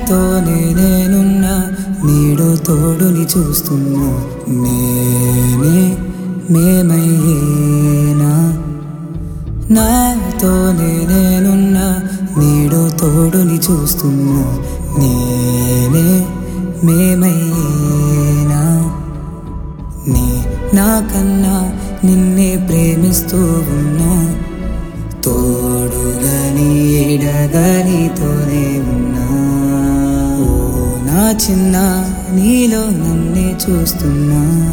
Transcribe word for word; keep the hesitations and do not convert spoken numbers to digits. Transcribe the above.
నాతోనే నేనున్నా నీడో తోడుని చూస్తున్నా నేనే మేమయ్యేనా నాతోనే నేనున్నా నీడో తోడుని చూస్తున్నా నేనే మేమయ్యేనా నీ నాకన్నా నిన్నే ప్రేమిస్తూ ఉన్నా తోడుగా నీడగా నీతోనే ఉన్నా ఓ నా చిన్న నీలో నన్నే చూస్తున్నా.